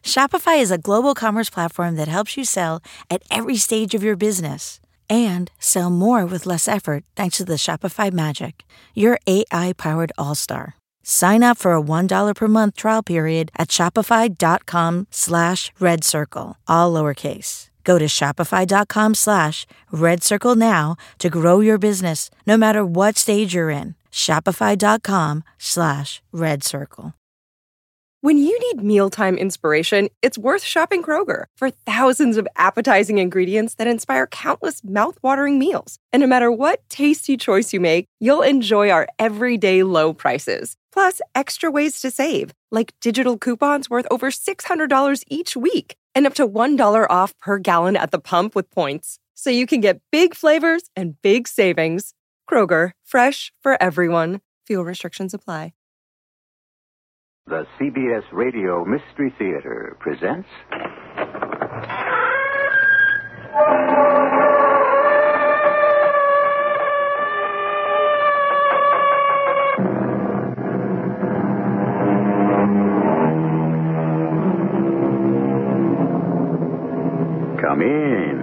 Shopify is a global commerce platform that helps you sell at every stage of your business and sell more with less effort thanks to the Shopify Magic, your AI-powered all-star. Sign up for a $1 per month trial period at shopify.com/redcircle, all lowercase. Go to shopify.com/redcircle now to grow your business no matter what stage you're in. Shopify.com/redcircle. When you need mealtime inspiration, it's worth shopping Kroger for thousands of appetizing ingredients that inspire countless mouthwatering meals. And no matter what tasty choice you make, you'll enjoy our everyday low prices. Plus, extra ways to save, like digital coupons worth over $600 each week and up to $1 off per gallon at the pump with points. So you can get big flavors and big savings. Kroger, fresh for everyone. Fuel restrictions apply. The CBS Radio Mystery Theater presents... Come in.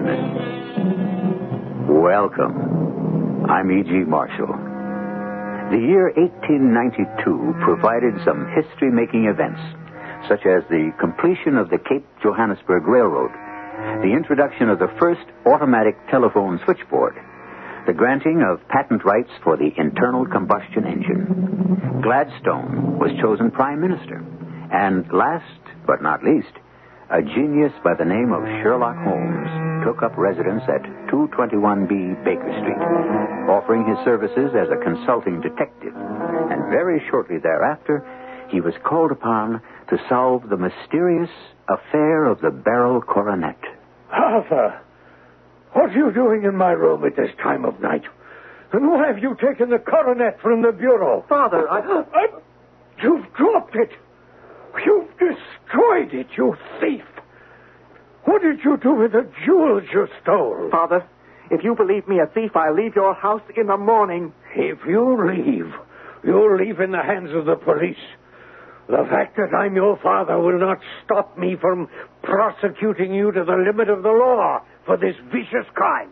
Welcome. I'm E.G. Marshall. The year 1892 provided some history-making events, such as the completion of the Cape Johannesburg Railroad, the introduction of the first automatic telephone switchboard, the granting of patent rights for the internal combustion engine. Gladstone was chosen Prime Minister, and last but not least, a genius by the name of Sherlock Holmes took up residence at 221B Baker Street, offering his services as a consulting detective. And very shortly thereafter, he was called upon to solve the mysterious affair of the Beryl Coronet. Arthur, what are you doing in my room at this time of night? And why have you taken the coronet from the bureau? Father, You've dropped it. You've destroyed it, you thief. What did you do with the jewels you stole? Father, if you believe me a thief, I'll leave your house in the morning. If you leave, you'll leave in the hands of the police. The fact that I'm your father will not stop me from prosecuting you to the limit of the law for this vicious crime.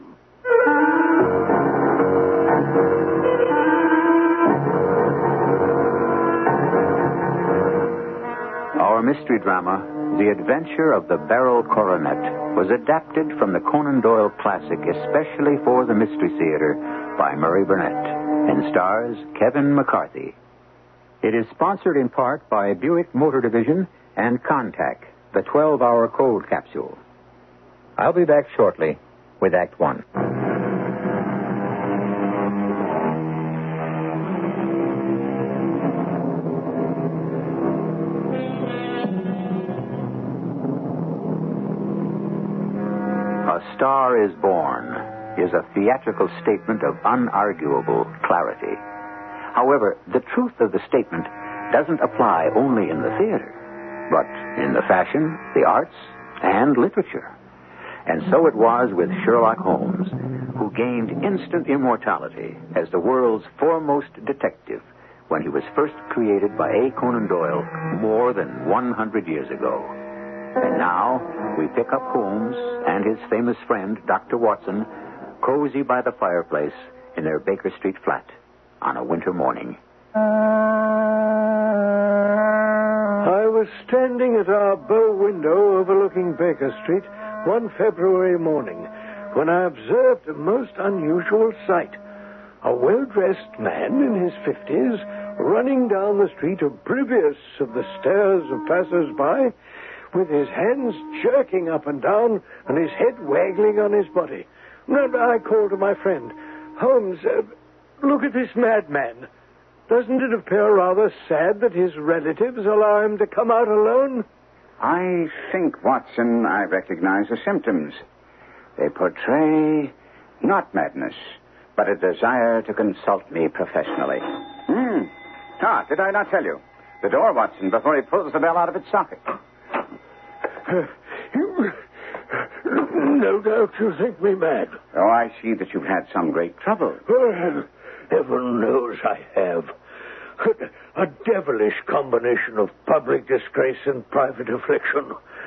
Our mystery drama, The Adventure of the Beryl Coronet, was adapted from the Conan Doyle classic especially for the Mystery Theater by Murray Burnett and stars Kevin McCarthy. It is sponsored in part by Buick Motor Division and Contact, the 12-hour cold capsule. I'll be back shortly with Act One. A Star is Born is a theatrical statement of unarguable clarity. However, the truth of the statement doesn't apply only in the theater, but in the fashion, the arts, and literature. And so it was with Sherlock Holmes, who gained instant immortality as the world's foremost detective when he was first created by A. Conan Doyle more than 100 years ago. And now we pick up Holmes and his famous friend, Dr. Watson, cozy by the fireplace in their Baker Street flat on a winter morning. I was standing at our bow window overlooking Baker Street one February morning when I observed a most unusual sight. A well-dressed man in his 50s running down the street oblivious of the stares of passers-by, with his hands jerking up and down and his head waggling on his body. And I called to my friend, Holmes, look at this madman. Doesn't it appear rather sad that his relatives allow him to come out alone? I think, Watson, I recognize the symptoms. They portray not madness, but a desire to consult me professionally. Did I not tell you? The door, Watson, before he pulls the bell out of its socket. No doubt you think me mad. Oh, I see that you've had some great trouble. Well, heaven knows I have. A devilish combination of public disgrace and private affliction.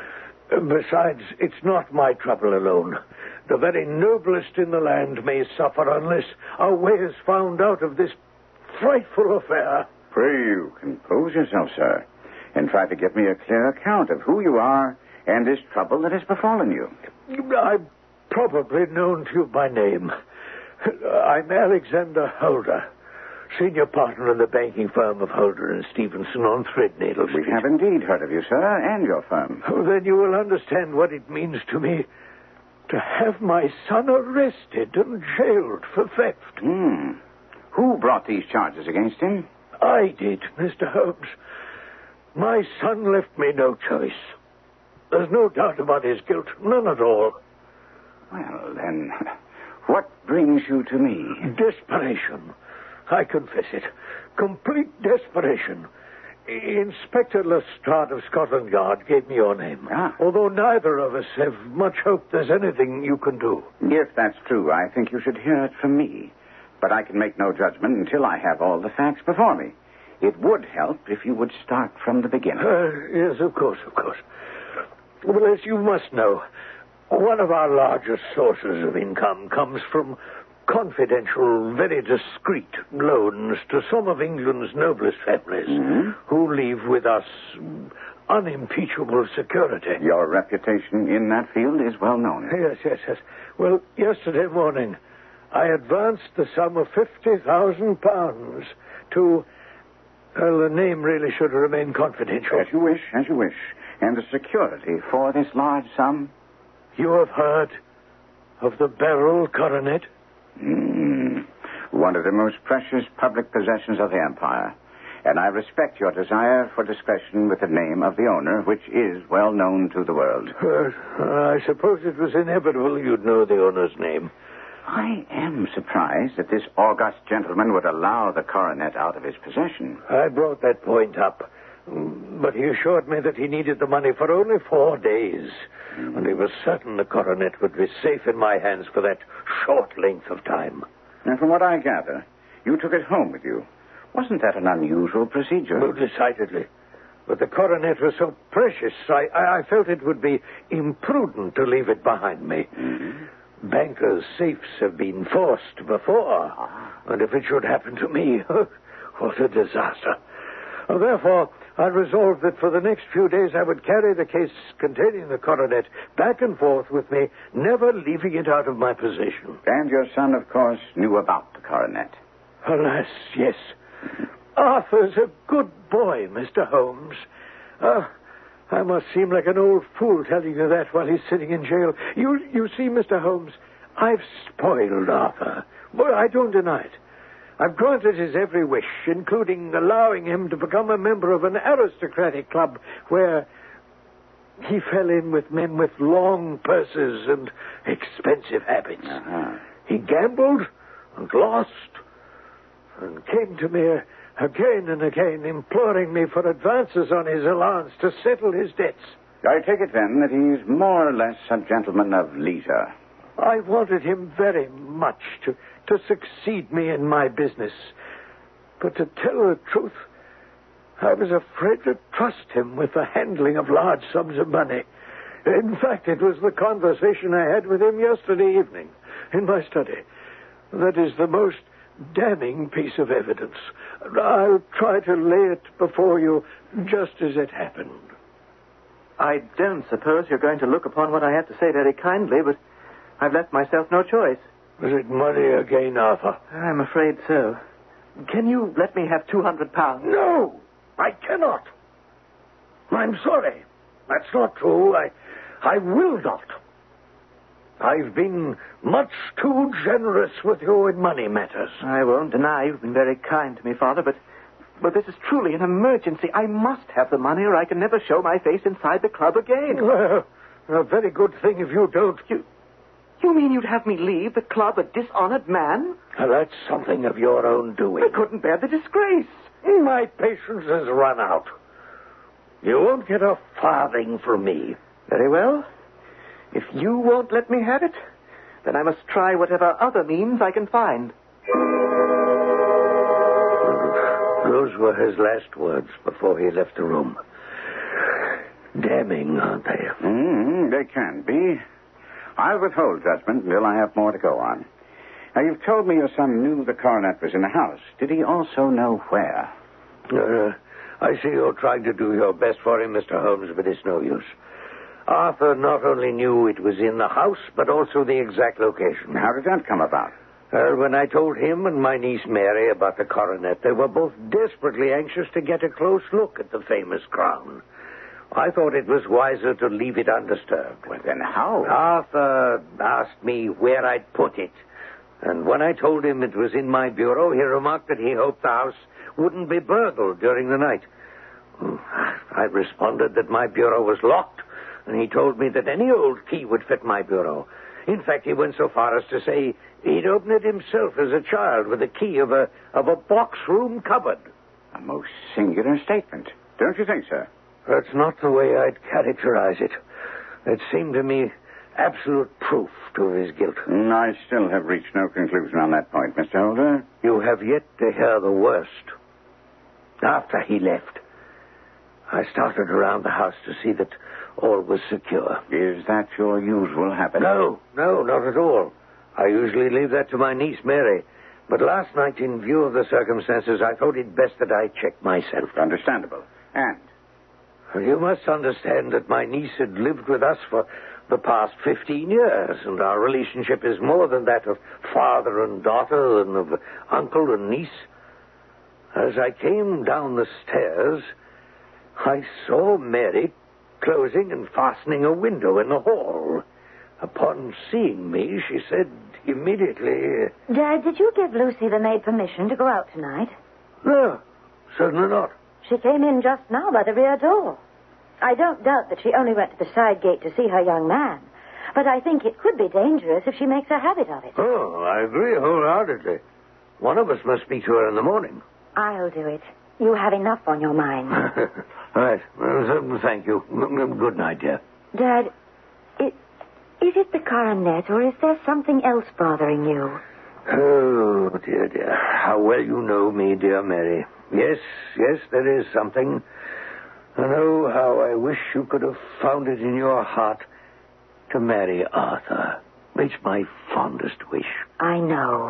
Besides, it's not my trouble alone. The very noblest in the land may suffer unless a way is found out of this frightful affair. Pray you compose yourself, sir, and try to give me a clear account of who you are and this trouble that has befallen you. I'm probably known to you by name. I'm Alexander Holder, senior partner in the banking firm of Holder and Stevenson on Threadneedle Street. We have indeed heard of you, sir, and your firm. Oh, then you will understand what it means to me to have my son arrested and jailed for theft. Who brought these charges against him? I did, Mr. Holmes. My son left me no choice. There's no doubt about his guilt, none at all. Well, then, what brings you to me? Desperation. I confess it. Complete desperation. Inspector Lestrade of Scotland Yard gave me your name. Although neither of us have much hope there's anything you can do. If that's true, I think you should hear it from me. But I can make no judgment until I have all the facts before me. It would help if you would start from the beginning. Yes, of course. Well, as you must know, one of our largest sources of income comes from confidential, very discreet loans to some of England's noblest families who leave with us unimpeachable security. Your reputation in that field is well known. Yes. Well, yesterday morning, I advanced the sum of £50,000 to... Well, the name really should remain confidential. As you wish. And the security for this large sum? You have heard of the Beryl coronet? One of the most precious public possessions of the Empire. And I respect your desire for discretion with the name of the owner, which is well known to the world. I suppose it was inevitable you'd know the owner's name. I am surprised that this august gentleman would allow the coronet out of his possession. I brought that point up. But he assured me that he needed the money for only 4 days. And he was certain the coronet would be safe in my hands for that short length of time. And from what I gather, you took it home with you. Wasn't that an unusual procedure? Well, decidedly. But the coronet was so precious, I felt it would be imprudent to leave it behind me. Bankers' safes have been forced before. And if it should happen to me, what a disaster. Therefore, I resolved that for the next few days I would carry the case containing the coronet back and forth with me, never leaving it out of my possession. And your son, of course, knew about the coronet. Alas, yes. Arthur's a good boy, Mr. Holmes. I must seem like an old fool telling you that while he's sitting in jail. You see, Mr. Holmes, I've spoiled Arthur. Well, I don't deny it. I've granted his every wish, including allowing him to become a member of an aristocratic club where he fell in with men with long purses and expensive habits. He gambled and lost and came to me again and again, imploring me for advances on his allowance to settle his debts. I take it, then, that he's more or less a gentleman of leisure. I wanted him very much to succeed me in my business. But to tell the truth, I was afraid to trust him with the handling of large sums of money. In fact, it was the conversation I had with him yesterday evening in my study. That is the most damning piece of evidence. I'll try to lay it before you just as it happened. I don't suppose you're going to look upon what I have to say very kindly, but I've left myself no choice. Was it money again, Arthur? I'm afraid so. Can you let me have £200? No, I cannot. I'm sorry. That's not true. I will not. I've been much too generous with you in money matters. I won't deny you've been very kind to me, Father, but this is truly an emergency. I must have the money or I can never show my face inside the club again. Well, a very good thing if you don't. You mean you'd have me leave the club a dishonored man? Well, that's something of your own doing. I couldn't bear the disgrace. My patience has run out. You won't get a farthing from me. Very well. If you won't let me have it, then I must try whatever other means I can find. Those were his last words before he left the room. damning, aren't they? They can be. I'll withhold judgment until I have more to go on. Now, you've told me your son knew the coronet was in the house. Did he also know where? I see you're trying to do your best for him, Mr. Holmes, but it's no use. Arthur not only knew it was in the house, but also the exact location. How did that come about? When I told him and my niece Mary about the coronet, they were both desperately anxious to get a close look at the famous crown. I thought it was wiser to leave it undisturbed. Well, then how? Arthur asked me where I'd put it. And when I told him it was in my bureau, he remarked that he hoped the house wouldn't be burgled during the night. I responded that my bureau was locked, and he told me that any old key would fit my bureau. In fact, he went so far as to say he'd opened it himself as a child with the key of a box room cupboard. A most singular statement. Don't you think, sir? That's not the way I'd characterize it. It seemed to me absolute proof to his guilt. I still have reached no conclusion on that point, Mr. Holder. You have yet to hear the worst. After he left, I started around the house to see that all was secure. Is that your usual habit? No, not at all. I usually leave that to my niece, Mary. But last night, in view of the circumstances, I thought it best that I check myself. Understandable. And? You must understand that my niece had lived with us for the past 15 years, and our relationship is more than that of father and daughter and of uncle and niece. As I came down the stairs, I saw Mary closing and fastening a window in the hall. Upon seeing me, she said immediately... Dad, did you give Lucy the maid permission to go out tonight? No, certainly not. She came in just now by the rear door. I don't doubt that she only went to the side gate to see her young man. But I think it could be dangerous if she makes a habit of it. Oh, I agree wholeheartedly. One of us must speak to her in the morning. I'll do it. You have enough on your mind. Right. Thank you. Good night, dear. Dad, is it the coronet, or is there something else bothering you? Oh, dear. How well you know me, dear Mary. Yes, there is something. And oh, how I wish you could have found it in your heart to marry Arthur. It's my fondest wish. I know.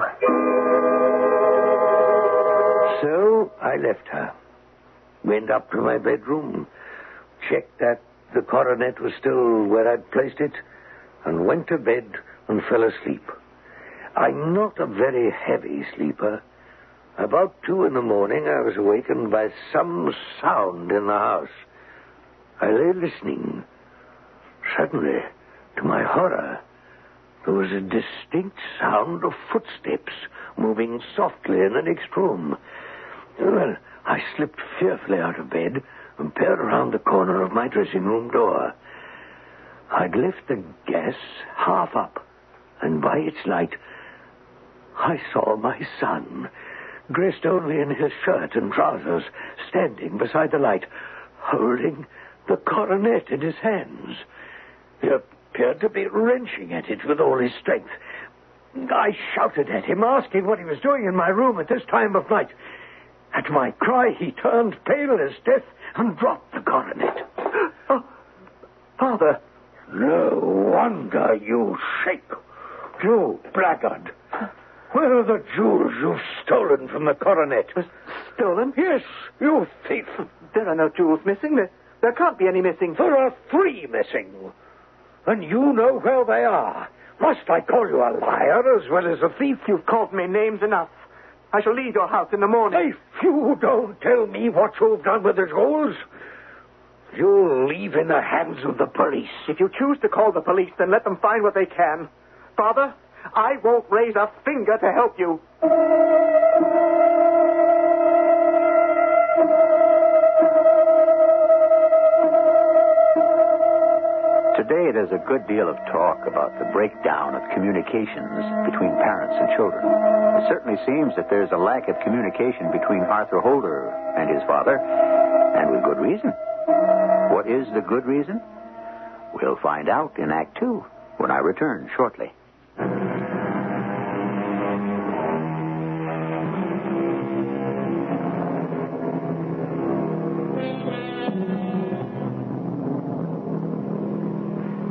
So I left her, went up to my bedroom, checked that the coronet was still where I'd placed it, and went to bed and fell asleep. I'm not a very heavy sleeper. About 2 in the morning, I was awakened by some sound in the house. I lay listening. Suddenly, to my horror, there was a distinct sound of footsteps moving softly in the next room. Well, I slipped fearfully out of bed and peered around the corner of my dressing room door. I'd left the gas half up, and by its light, I saw my son, dressed only in his shirt and trousers, standing beside the light, holding the coronet in his hands. He appeared to be wrenching at it with all his strength. I shouted at him, asking what he was doing in my room at this time of night. At my cry, he turned pale as death and dropped the coronet. Oh, Father. No wonder you shake. You blackguard. Where are the jewels you've stolen from the coronet? Stolen? Yes, you thief. There are no jewels missing. There can't be any missing. There are 3 missing. And you know where they are. Must I call you a liar as well as a thief? You've called me names enough. I shall leave your house in the morning. If you don't tell me what you've done with the jewels, you'll leave in the hands of the police. If you choose to call the police, then let them find what they can. Father, I won't raise a finger to help you. Today, there's a good deal of talk about the breakdown of communications between parents and children. It certainly seems that there's a lack of communication between Arthur Holder and his father, and with good reason. What is the good reason? We'll find out in Act 2 when I return shortly.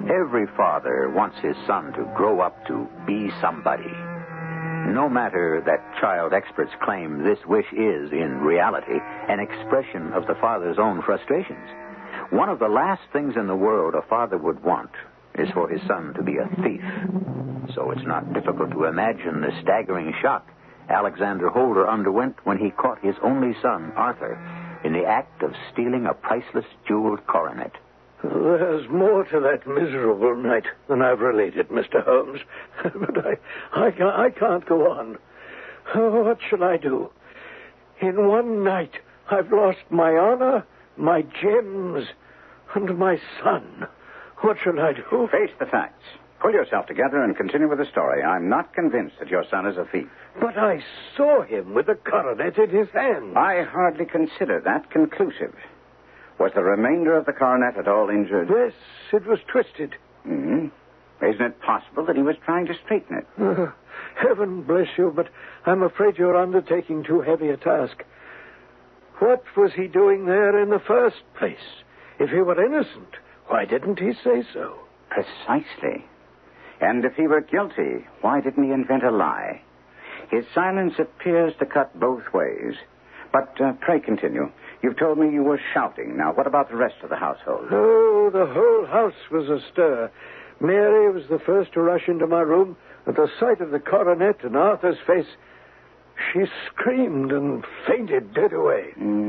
Every father wants his son to grow up to be somebody. No matter that child experts claim this wish is, in reality, an expression of the father's own frustrations. One of the last things in the world a father would want is for his son to be a thief. So it's not difficult to imagine the staggering shock Alexander Holder underwent when he caught his only son, Arthur, in the act of stealing a priceless jeweled coronet. There's more to that miserable night than I've related, Mr. Holmes. But I can't go on. Oh, what shall I do? In one night, I've lost my honor, my gems, and my son. What shall I do? Face the facts. Pull yourself together and continue with the story. I'm not convinced that your son is a thief. But I saw him with the coronet in his hand. I hardly consider that conclusive. Was the remainder of the coronet at all injured? Yes, it was twisted. Mm-hmm. Isn't it possible that he was trying to straighten it? Heaven bless you, but I'm afraid you're undertaking too heavy a task. What was he doing there in the first place? If he were innocent, why didn't he say so? Precisely. And if he were guilty, why didn't he invent a lie? His silence appears to cut both ways. But pray continue. You've told me you were shouting. Now, what about the rest of the household? Oh, the whole house was astir. Mary was the first to rush into my room. At the sight of the coronet and Arthur's face, she screamed and fainted dead away.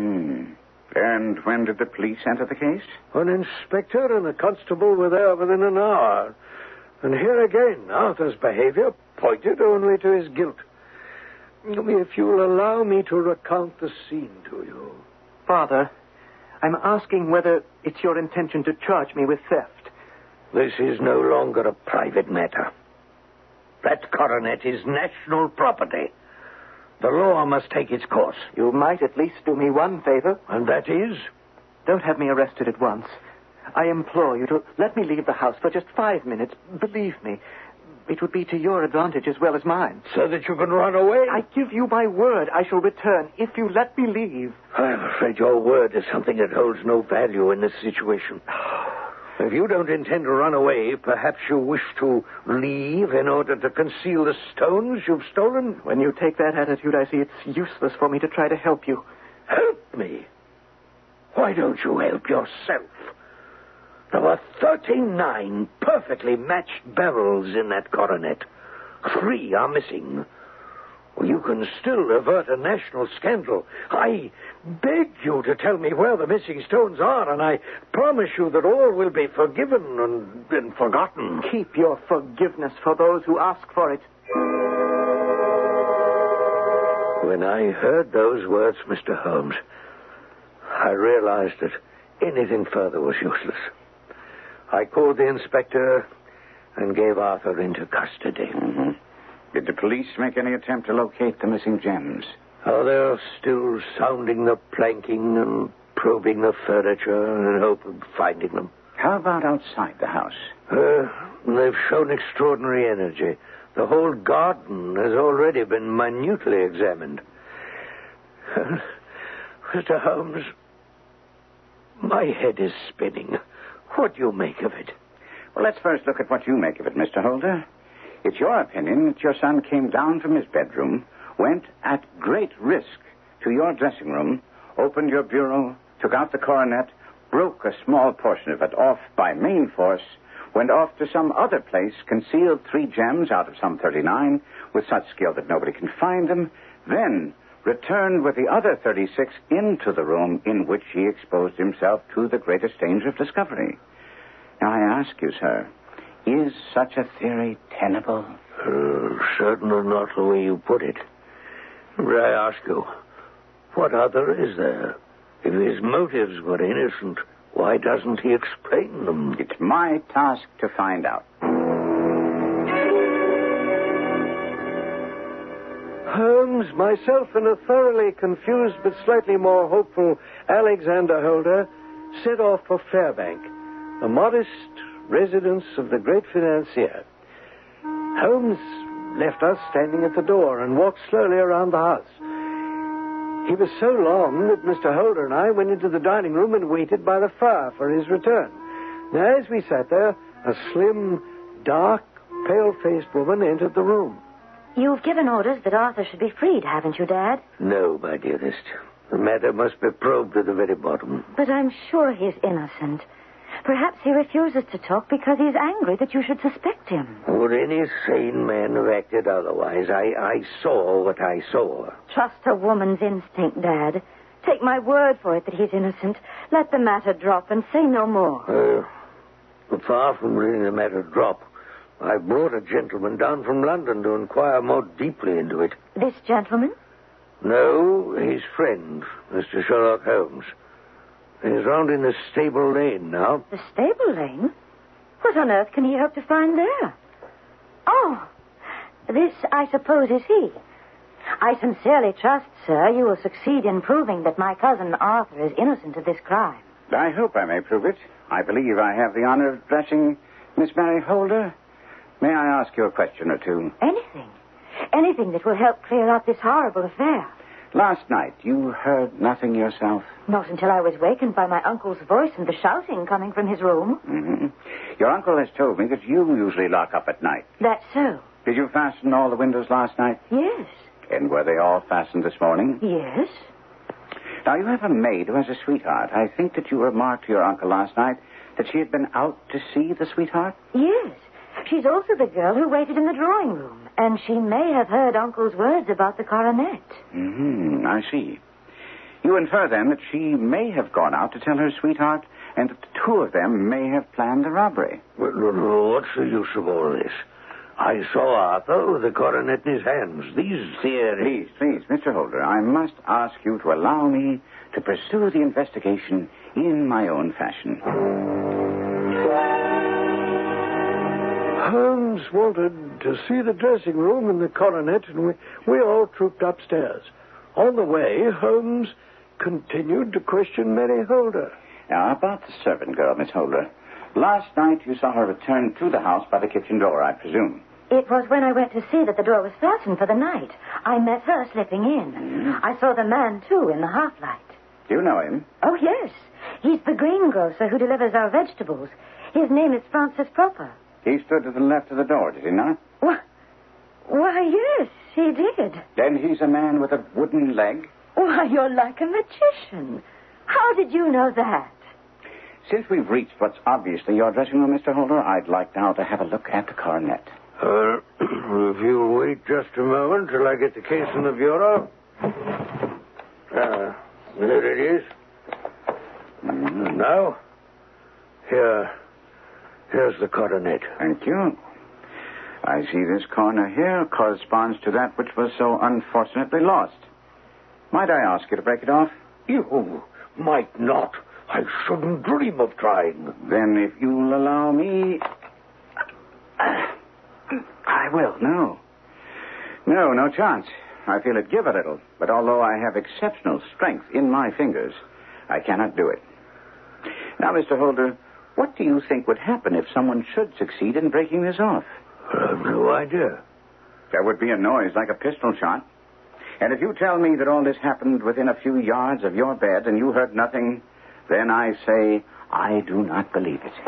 And when did the police enter the case? An inspector and a constable were there within an hour. And here again, Arthur's behavior pointed only to his guilt. If you'll allow me to recount the scene to you. Father, I'm asking whether it's your intention to charge me with theft. This is no longer a private matter. That coronet is national property. The law must take its course. You might at least do me one favor. And that is? Don't have me arrested at once. I implore you to let me leave the house for just 5 minutes. Believe me, it would be to your advantage as well as mine. So that you can run away? I give you my word I shall return if you let me leave. I'm afraid your word is something that holds no value in this situation. If you don't intend to run away, perhaps you wish to leave in order to conceal the stones you've stolen? When you take that attitude, I see it's useless for me to try to help you. Help me? Why don't you help yourself? There were 39 perfectly matched barrels in that coronet. 3 are missing. Well, you can still avert a national scandal. I beg you to tell me where the missing stones are, and I promise you that all will be forgiven and forgotten. Keep your forgiveness for those who ask for it. When I heard those words, Mr. Holmes, I realized that anything further was useless. I called the inspector and gave Arthur into custody. Mm-hmm. Did the police make any attempt to locate the missing gems? Oh, they're still sounding the planking and probing the furniture in hope of finding them. How about outside the house? They've shown extraordinary energy. The whole garden has already been minutely examined. Mr. Holmes, my head is spinning. What do you make of it? Well, let's first look at what you make of it, Mr. Holder. It's your opinion that your son came down from his bedroom, went at great risk to your dressing room, opened your bureau, took out the coronet, broke a small portion of it off by main force, went off to some other place, concealed 3 gems out of some 39 with such skill that nobody can find them, then returned with the other 36 into the room in which he exposed himself to the greatest danger of discovery. Now, I ask you, sir, is such a theory tenable? Certainly not the way you put it. But I ask you, what other is there? If his motives were innocent, why doesn't he explain them? It's my task to find out. Holmes, myself, and a thoroughly confused but slightly more hopeful Alexander Holder set off for Fairbank, the modest residence of the great financier. Holmes left us standing at the door and walked slowly around the house. He was so long that Mr. Holder and I went into the dining room and waited by the fire for his return. Now, as we sat there, a slim, dark, pale-faced woman entered the room. You've given orders that Arthur should be freed, haven't you, Dad? No, my dearest. The matter must be probed to the very bottom. But I'm sure he's innocent. Perhaps he refuses to talk because he's angry that you should suspect him. Would any sane man have acted otherwise? I saw what I saw. Trust a woman's instinct, Dad. Take my word for it that he's innocent. Let the matter drop and say no more. Far from letting the matter drop, I brought a gentleman down from London to inquire more deeply into it. This gentleman? No, his friend, Mr. Sherlock Holmes. He's round in the Stable Lane now. The Stable Lane? What on earth can he hope to find there? Oh, this, I suppose, is he. I sincerely trust, sir, you will succeed in proving that my cousin Arthur is innocent of this crime. I hope I may prove it. I believe I have the honor of addressing Miss Mary Holder. May I ask you a question or two? Anything. Anything that will help clear up this horrible affair. Last night, you heard nothing yourself? Not until I was wakened by my uncle's voice and the shouting coming from his room. Mm-hmm. Your uncle has told me that you usually lock up at night. That's so. Did you fasten all the windows last night? Yes. And were they all fastened this morning? Yes. Now, you have a maid who has a sweetheart. I think that you remarked to your uncle last night that she had been out to see the sweetheart? Yes. She's also the girl who waited in the drawing room, and she may have heard Uncle's words about the coronet. I see. You infer, then, that she may have gone out to tell her sweetheart, and that the two of them may have planned the robbery. Well, what's the use of all this? I saw Arthur with the coronet in his hands. These theories... Please, Mr. Holder, I must ask you to allow me to pursue the investigation in my own fashion. Holmes wanted to see the dressing room and the coronet, and we all trooped upstairs. On the way, Holmes continued to question Mary Holder. Now, about the servant girl, Miss Holder. Last night you saw her return to the house by the kitchen door, I presume. It was when I went to see that the door was fastened for the night. I met her slipping in. I saw the man, too, in the half-light. Do you know him? Oh, yes. He's the greengrocer who delivers our vegetables. His name is Francis Proper. He stood to the left of the door, did he not? Why, yes, he did. Then he's a man with a wooden leg? Why, you're like a magician. How did you know that? Since we've reached what's obviously your dressing room, Mr. Holder, I'd like now to have a look at the coronet. If you'll wait just a moment till I get the case in the bureau. There it is. Now, here's the coronet. Thank you. I see this corner here corresponds to that which was so unfortunately lost. Might I ask you to break it off? You might not. I shouldn't dream of trying. Then if you'll allow me... I will. No chance. I feel it give a little, but although I have exceptional strength in my fingers, I cannot do it. Now, Mr. Holder, what do you think would happen if someone should succeed in breaking this off? I have no idea. There would be a noise like a pistol shot. And if you tell me that all this happened within a few yards of your bed and you heard nothing, then I say I do not believe it.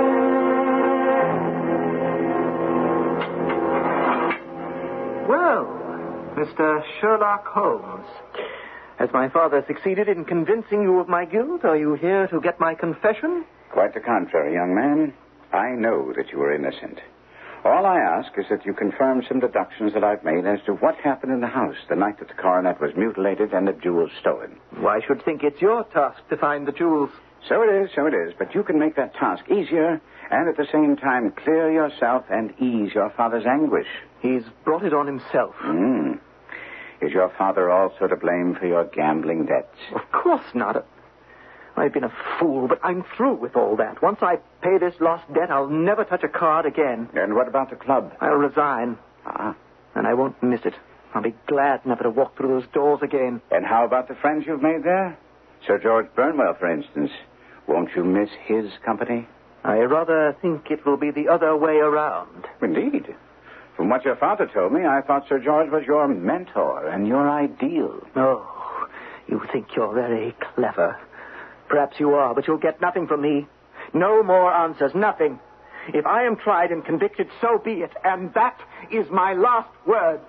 Well, Mr. Sherlock Holmes, has my father succeeded in convincing you of my guilt? Are you here to get my confession? Quite the contrary, young man. I know that you are innocent. All I ask is that you confirm some deductions that I've made as to what happened in the house the night that the coronet was mutilated and the jewels stolen. Well, I should think it's your task to find the jewels. So it is. But you can make that task easier and at the same time clear yourself and ease your father's anguish. He's brought it on himself. Is your father also to blame for your gambling debts? Of course not. I've been a fool, but I'm through with all that. Once I pay this lost debt, I'll never touch a card again. And what about the club? I'll resign. And I won't miss it. I'll be glad never to walk through those doors again. And how about the friends you've made there? Sir George Burnwell, for instance. Won't you miss his company? I rather think it will be the other way around. Indeed. From what your father told me, I thought Sir George was your mentor and your ideal. Oh, you think you're very clever. Perhaps you are, but you'll get nothing from me. No more answers. Nothing. If I am tried and convicted, so be it. And that is my last word.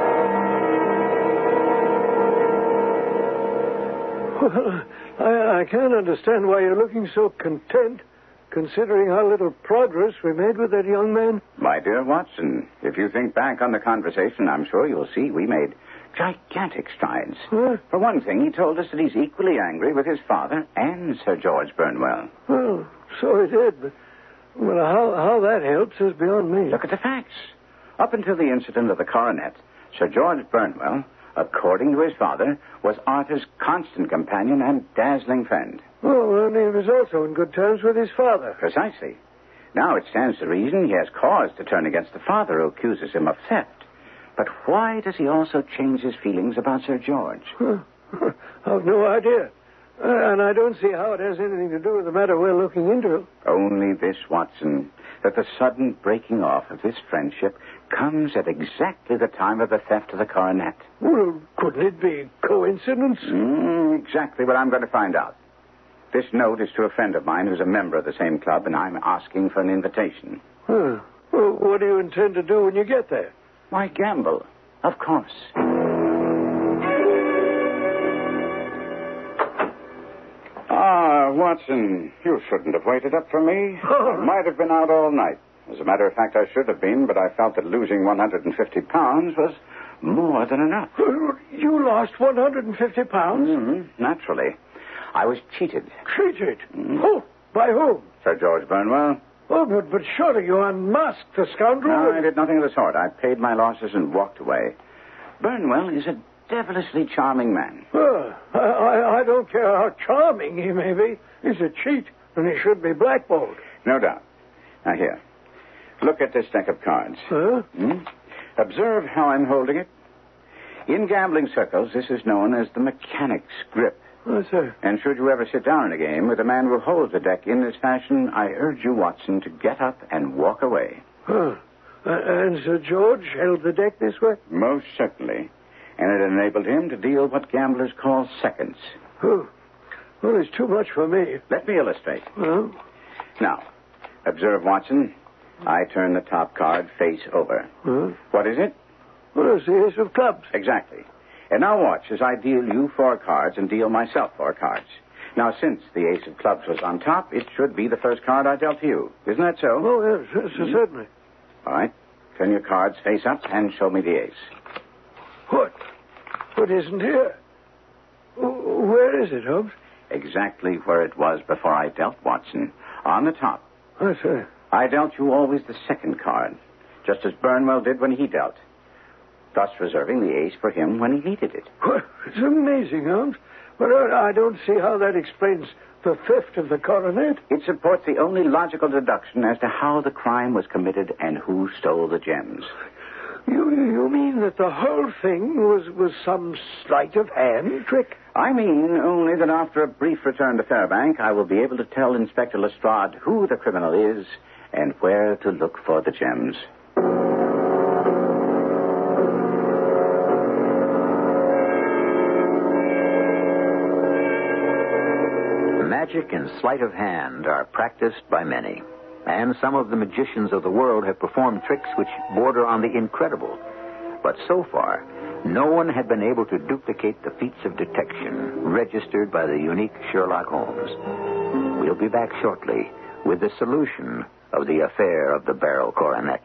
Well, I can't understand why you're looking so content, considering how little progress we made with that young man. My dear Watson, if you think back on the conversation, I'm sure you'll see we made gigantic strides. Huh? For one thing, he told us that he's equally angry with his father and Sir George Burnwell. Well, so he did, but how that helps is beyond me. Look at the facts. Up until the incident of the coronet, Sir George Burnwell, according to his father, was Arthur's constant companion and dazzling friend. Oh, and he was also in good terms with his father. Precisely. Now it stands to reason he has cause to turn against the father who accuses him of theft. But why does he also change his feelings about Sir George? I've no idea. And I don't see how it has anything to do with the matter we're looking into. Only this, Watson, that the sudden breaking off of this friendship comes at exactly the time of the theft of the coronet. Well, couldn't it be coincidence? Exactly what I'm going to find out. This note is to a friend of mine who's a member of the same club, and I'm asking for an invitation. Well, what do you intend to do when you get there? Why, gamble, of course. Watson, you shouldn't have waited up for me. I might have been out all night. As a matter of fact, I should have been, but I felt that losing 150 pounds was more than enough. You lost 150 pounds? Naturally. I was cheated. Cheated? Oh, by whom? Sir George Burnwell. Oh, but surely you unmasked the scoundrel. No, I did nothing of the sort. I paid my losses and walked away. Burnwell is a devilishly charming man. I don't care how charming he may be. He's a cheat, and he should be blackballed. No doubt. Now, here. Look at this deck of cards. Huh? Observe how I'm holding it. In gambling circles, this is known as the mechanic's grip. Yes, sir. And should you ever sit down in a game with a man who holds the deck in this fashion, I urge you, Watson, to get up and walk away. And Sir George held the deck this way? Most certainly. And it enabled him to deal what gamblers call seconds. Well, it's too much for me. Let me illustrate. Well? Now, observe, Watson. I turn the top card face over. What is it? Well, it's the ace of clubs. Exactly. And now watch as I deal you 4 cards and deal myself 4 cards. Now, since the ace of clubs was on top, it should be the first card I dealt to you. Isn't that so? Oh, yes, certainly. All right. Turn your cards face up and show me the ace. What isn't here? Where is it, Holmes? Exactly where it was before I dealt, Watson. On the top. Oh, sir. I dealt you always the second card, just as Burnwell did when he dealt, thus reserving the ace for him when he needed it. Well, it's amazing, Holmes. But I don't see how that explains the theft of the coronet. It supports the only logical deduction as to how the crime was committed and who stole the gems. You mean that the whole thing was some sleight of hand trick? I mean only that after a brief return to Fairbank, I will be able to tell Inspector Lestrade who the criminal is and where to look for the gems. Magic and sleight of hand are practiced by many. And some of the magicians of the world have performed tricks which border on the incredible. But so far, no one had been able to duplicate the feats of detection registered by the unique Sherlock Holmes. We'll be back shortly with the solution of the affair of the barrel coronet.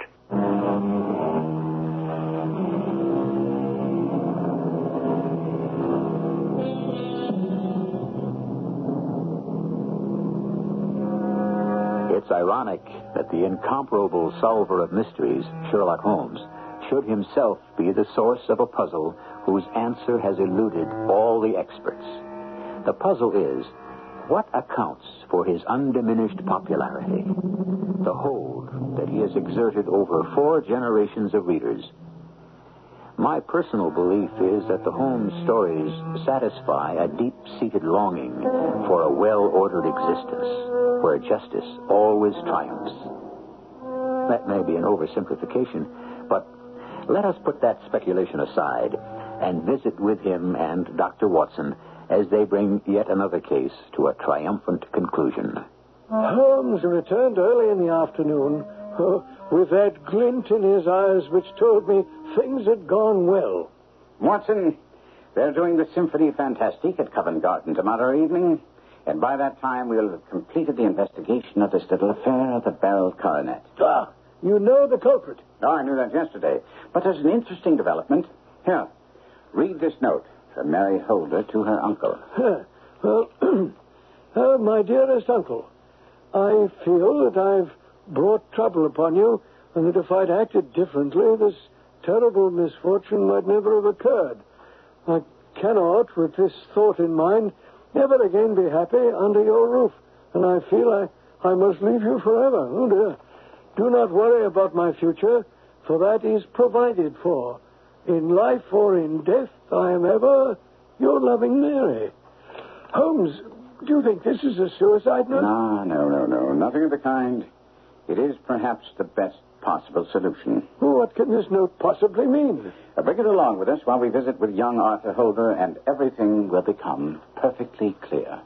It's ironic that the incomparable solver of mysteries, Sherlock Holmes, should himself be the source of a puzzle whose answer has eluded all the experts. The puzzle is, what accounts for his undiminished popularity? The hold that he has exerted over 4 generations of readers. My personal belief is that the Holmes stories satisfy a deep-seated longing for a well-ordered existence where justice always triumphs. That may be an oversimplification, but let us put that speculation aside and visit with him and Dr. Watson as they bring yet another case to a triumphant conclusion. Holmes returned early in the afternoon with that glint in his eyes which told me things had gone well. Watson, they're doing the Symphonie Fantastique at Covent Garden tomorrow evening, and by that time we'll have completed the investigation of this little affair of the Bell coronet. Ah, you know the culprit. Oh, I knew that yesterday. But there's an interesting development. Here, read this note from Mary Holder to her uncle. Well, my dearest uncle, I feel that I've brought trouble upon you, and that if I'd acted differently, this terrible misfortune might never have occurred. I cannot, with this thought in mind, never again be happy under your roof, and I feel I must leave you forever. Oh, dear. Do not worry about my future, for that is provided for. In life or in death, I am ever your loving Mary. Holmes, do you think this is a suicide note? No. Nothing of the kind. It is perhaps the best possible solution. What can this note possibly mean? Bring it along with us while we visit with young Arthur Holder, and everything will become perfectly clear.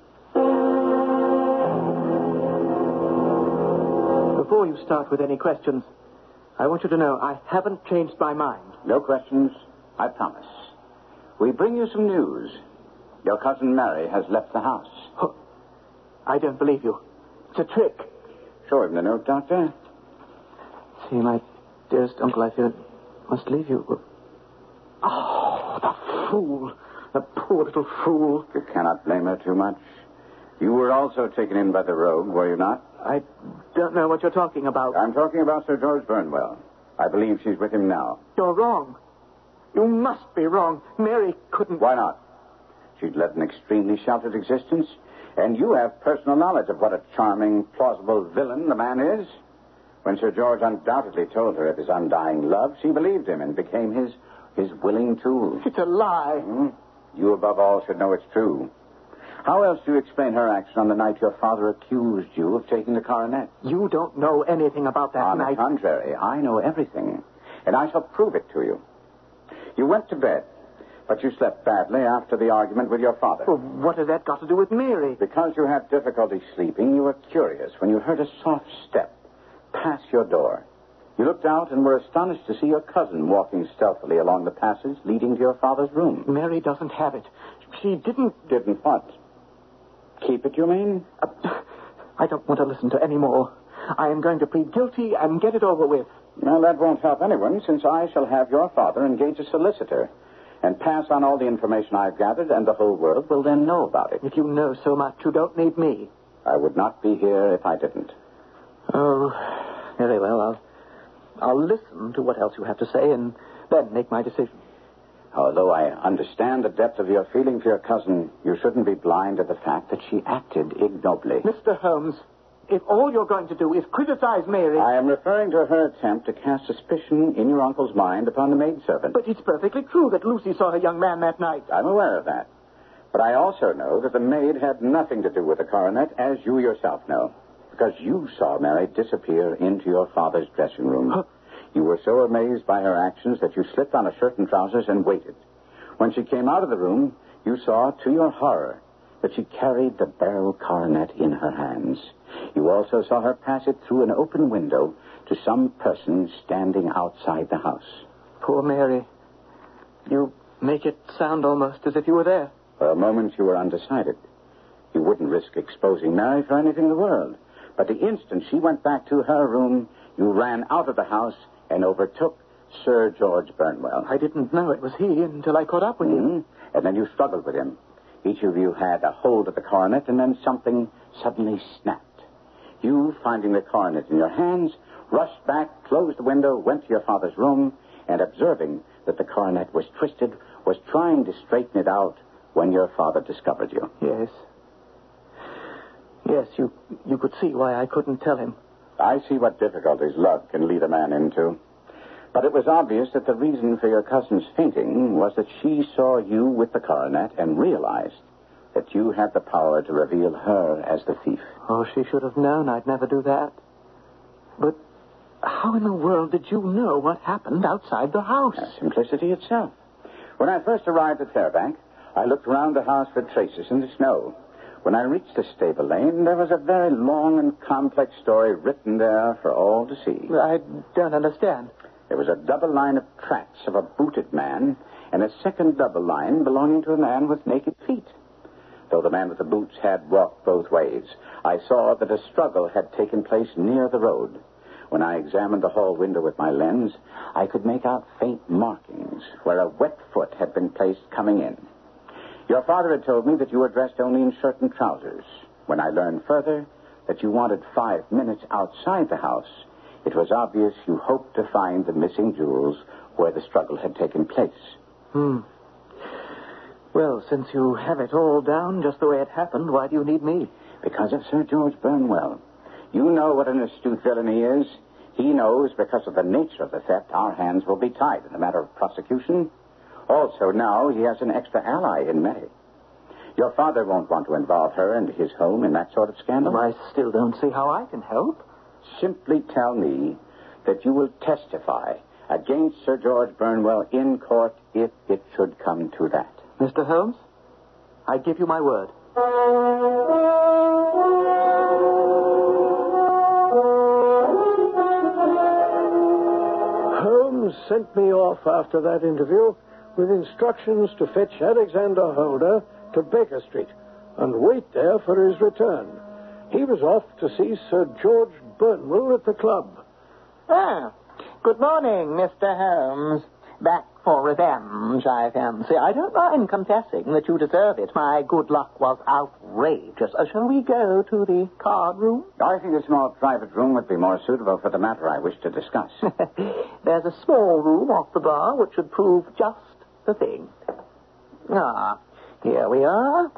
Before you start with any questions, I want you to know I haven't changed my mind. No questions, I promise. We bring you some news. Your cousin Mary has left the house. Oh, I don't believe you. It's a trick. Show him the note, Doctor. See, my dearest uncle, I fear I must leave you. Oh, the fool. The poor little fool. You cannot blame her too much. You were also taken in by the rogue, were you not? I don't know what you're talking about. I'm talking about Sir George Burnwell. I believe she's with him now. You're wrong. You must be wrong. Mary couldn't... Why not? She'd led an extremely sheltered existence, and you have personal knowledge of what a charming, plausible villain the man is. When Sir George undoubtedly told her of his undying love, she believed him and became his willing tool. It's a lie. You, above all, should know it's true. How else do you explain her action on the night your father accused you of taking the coronet? You don't know anything about that night. On the contrary, I know everything, and I shall prove it to you. You went to bed, but you slept badly after the argument with your father. Well, what has that got to do with Mary? Because you had difficulty sleeping, you were curious when you heard a soft step pass your door. You looked out and were astonished to see your cousin walking stealthily along the passage leading to your father's room. Mary doesn't have it. She didn't... Didn't what? Keep it, you mean? I don't want to listen to any more. I am going to plead guilty and get it over with. Well, that won't help anyone, since I shall have your father engage a solicitor and pass on all the information I've gathered, and the whole world will then know about it. If you know so much, you don't need me. I would not be here if I didn't. Oh, very well. I'll listen to what else you have to say and then make my decision. Although I understand the depth of your feeling for your cousin, you shouldn't be blind to the fact that she acted ignobly. Mr. Holmes, if all you're going to do is criticize Mary... I am referring to her attempt to cast suspicion in your uncle's mind upon the maidservant. But it's perfectly true that Lucy saw her young man that night. I'm aware of that. But I also know that the maid had nothing to do with the coronet, as you yourself know. Because you saw Mary disappear into your father's dressing room. Huh? You were so amazed by her actions that you slipped on a shirt and trousers and waited. When she came out of the room, you saw, to your horror, that she carried the Bell coronet in her hands. You also saw her pass it through an open window to some person standing outside the house. Poor Mary. You make it sound almost as if you were there. For a moment, you were undecided. You wouldn't risk exposing Mary for anything in the world. But the instant she went back to her room, you ran out of the house and overtook Sir George Burnwell. I didn't know it was he until I caught up with him. And then you struggled with him. Each of you had a hold of the coronet, and then something suddenly snapped. You, finding the coronet in your hands, rushed back, closed the window, went to your father's room, and observing that the coronet was twisted, was trying to straighten it out when your father discovered you. Yes. Yes, you could see why I couldn't tell him. I see what difficulties love can lead a man into. But it was obvious that the reason for your cousin's fainting was that she saw you with the coronet and realized that you had the power to reveal her as the thief. Oh, she should have known I'd never do that. But how in the world did you know what happened outside the house? Simplicity itself. When I first arrived at Fairbank, I looked around the house for traces in the snow. When I reached the stable lane, there was a very long and complex story written there for all to see. I don't understand. There was a double line of tracks of a booted man and a second double line belonging to a man with naked feet. Though the man with the boots had walked both ways, I saw that a struggle had taken place near the road. When I examined the hall window with my lens, I could make out faint markings where a wet foot had been placed coming in. Your father had told me that you were dressed only in shirt and trousers. When I learned further that you wanted 5 minutes outside the house, it was obvious you hoped to find the missing jewels where the struggle had taken place. Well, since you have it all down just the way it happened, why do you need me? Because of Sir George Burnwell. You know what an astute villain he is. He knows, because of the nature of the theft, our hands will be tied in the matter of prosecution. Also, now he has an extra ally in May. Your father won't want to involve her and his home in that sort of scandal. I still don't see how I can help. Simply tell me that you will testify against Sir George Burnwell in court if it should come to that. Mr. Holmes, I give you my word. Holmes sent me off after that interview with instructions to fetch Alexander Holder to Baker Street and wait there for his return. He was off to see Sir George Burnwell at the club. Good morning, Mr. Holmes. Back for revenge, I fancy. I don't mind confessing that you deserve it. My good luck was outrageous. Shall we go to the card room? I think a small private room would be more suitable for the matter I wish to discuss. There's a small room off the bar which should prove just the thing. Here we are.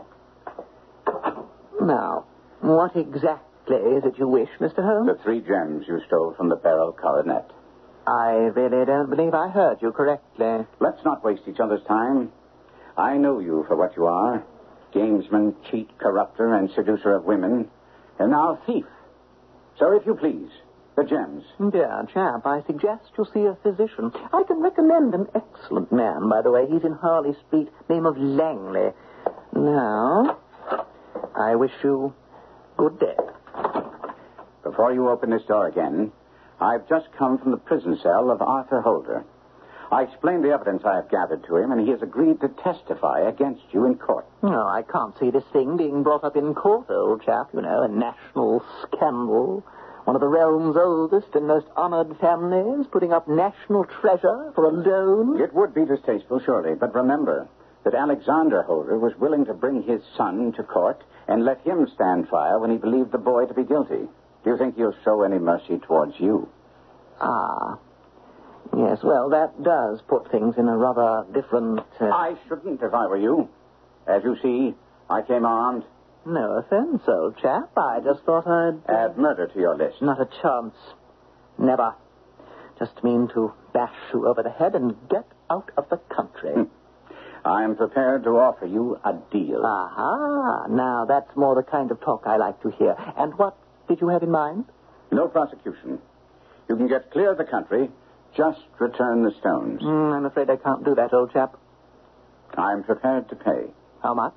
Now, what exactly is it you wish, Mr. Holmes? The 3 gems you stole from the Beryl coronet. I really don't believe I heard you correctly. Let's not waste each other's time. I know you for what you are. Gamesman, cheat, corrupter, and seducer of women. And now thief. So if you please, the gems. Dear chap, I suggest you see a physician. I can recommend an excellent man, by the way. He's in Harley Street, name of Langley. Now, I wish you good day. Before you open this door again, I've just come from the prison cell of Arthur Holder. I explained the evidence I have gathered to him, and he has agreed to testify against you in court. No, I can't see this thing being brought up in court, old chap. You know, a national scandal. One of the realm's oldest and most honored families putting up national treasure for a loan. It would be distasteful, surely, but remember that Alexander Holder was willing to bring his son to court and let him stand trial when he believed the boy to be guilty. Do you think he'll show any mercy towards you? Yes, well, that does put things in a rather different... I shouldn't if I were you. As you see, I came armed. No offense, old chap. I just thought I'd... Add murder to your list. Not a chance. Never. Just mean to bash you over the head and get out of the country. I'm prepared to offer you a deal. Aha. Now, that's more the kind of talk I like to hear. And what did you have in mind? No prosecution. You can get clear of the country. Just return the stones. I'm afraid I can't do that, old chap. I'm prepared to pay. How much?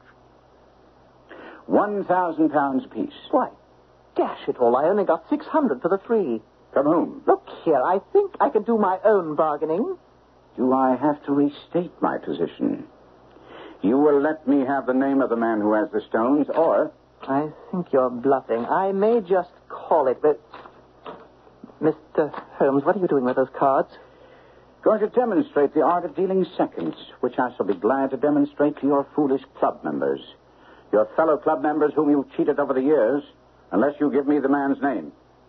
£1,000 apiece. Why, dash it all, I only got 600 for the 3. From whom? Look here, I think I can do my own bargaining. Do I have to restate my position? You will let me have the name of the man who has the stones, or... I think you're bluffing. I may just call it, but... Mr. Holmes, what are you doing with those cards? Going to demonstrate the art of dealing seconds, which I shall be glad to demonstrate to your foolish club members. Your fellow club members whom you've cheated over the years, unless you give me the man's name.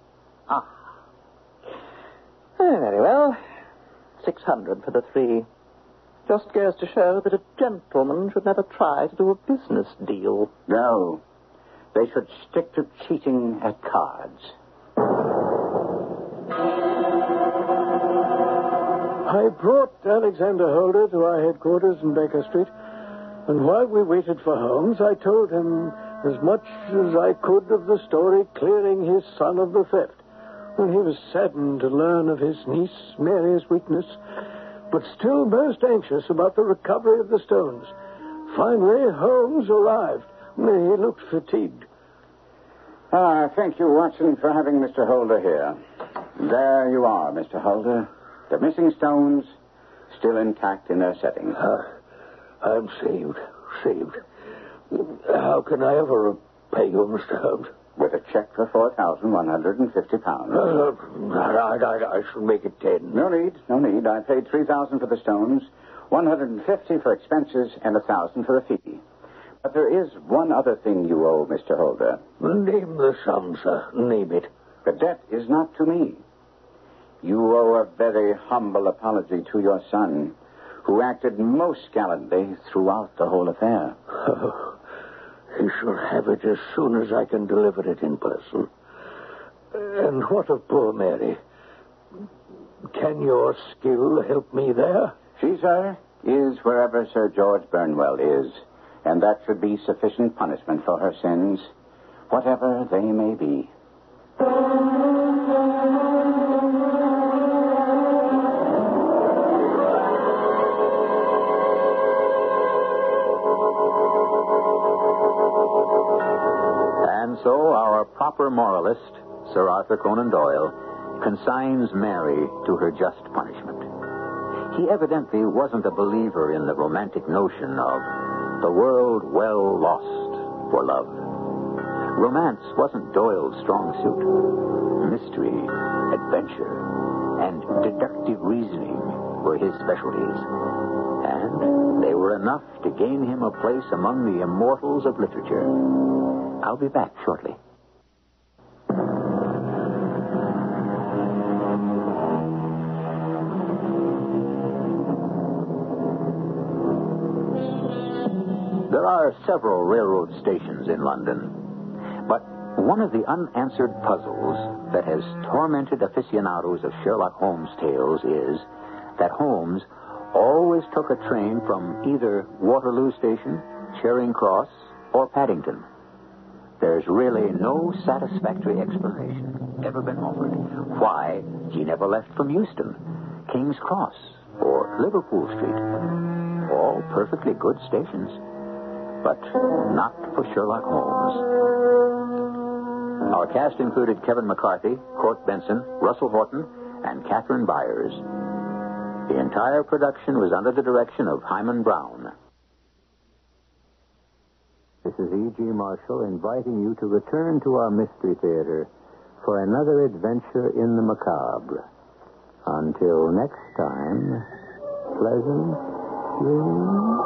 Very well. 600 for the 3. Just goes to show that a gentleman should never try to do a business deal. No. They should stick to cheating at cards. I brought Alexander Holder to our headquarters in Baker Street, and while we waited for Holmes, I told him as much as I could of the story clearing his son of the theft. And he was saddened to learn of his niece Mary's weakness, but still most anxious about the recovery of the stones. Finally, Holmes arrived He looks fatigued. Thank you, Watson, for having Mr. Holder here. There you are, Mr. Holder. The missing stones still intact in their setting. I'm saved. How can I ever repay you, Mr. Holmes? With a check for £4,150. I shall make it 10. No need. I paid $3,000 for the stones, $150 for expenses, and $1,000 for a fee. But there is one other thing you owe, Mr. Holder. Name the sum, sir. Name it. The debt is not to me. You owe a very humble apology to your son, who acted most gallantly throughout the whole affair. Oh, he shall have it as soon as I can deliver it in person. And what of poor Mary? Can your skill help me there? She, sir, is wherever Sir George Burnwell is, and that should be sufficient punishment for her sins, whatever they may be. And so our proper moralist, Sir Arthur Conan Doyle, consigns Mary to her just punishment. He evidently wasn't a believer in the romantic notion of the world well lost for love. Romance wasn't Doyle's strong suit. Mystery, adventure, and deductive reasoning were his specialties. And they were enough to gain him a place among the immortals of literature. I'll be back shortly. There are several railroad stations in London, but one of the unanswered puzzles that has tormented aficionados of Sherlock Holmes tales is that Holmes always took a train from either Waterloo Station, Charing Cross, or Paddington. There's really no satisfactory explanation ever been offered why he never left from Euston, King's Cross, or Liverpool Street. All perfectly good stations, but not for Sherlock Holmes. Our cast included Kevin McCarthy, Court Benson, Russell Horton, and Catherine Byers. The entire production was under the direction of Hyman Brown. This is E.G. Marshall inviting you to return to our Mystery Theater for another adventure in the macabre. Until next time, pleasant dreams.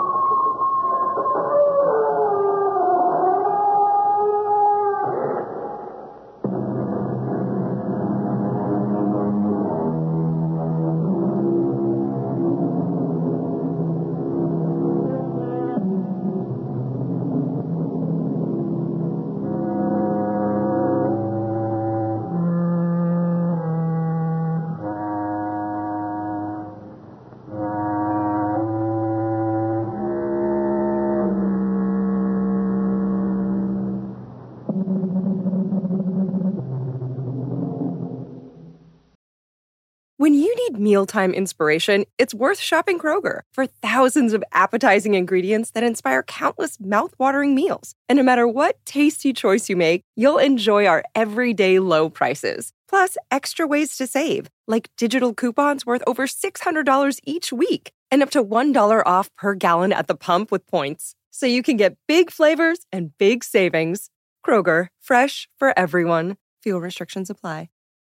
When you need mealtime inspiration, it's worth shopping Kroger for thousands of appetizing ingredients that inspire countless mouth-watering meals. And no matter what tasty choice you make, you'll enjoy our everyday low prices. Plus, extra ways to save, like digital coupons worth over $600 each week and up to $1 off per gallon at the pump with points. So you can get big flavors and big savings. Kroger, fresh for everyone. Fuel restrictions apply.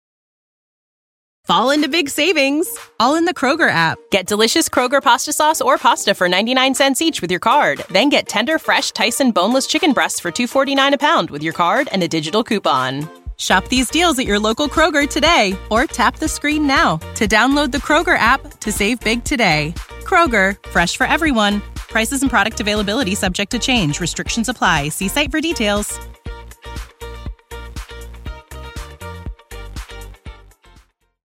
Fall into big savings, all in the Kroger app. Get delicious Kroger pasta sauce or pasta for 99 cents each with your card. Then get tender, fresh Tyson boneless chicken breasts for $2.49 a pound with your card and a digital coupon. Shop these deals at your local Kroger today, or tap the screen now to download the Kroger app to save big today. Kroger, fresh for everyone. Prices and product availability subject to change. Restrictions apply. See site for details.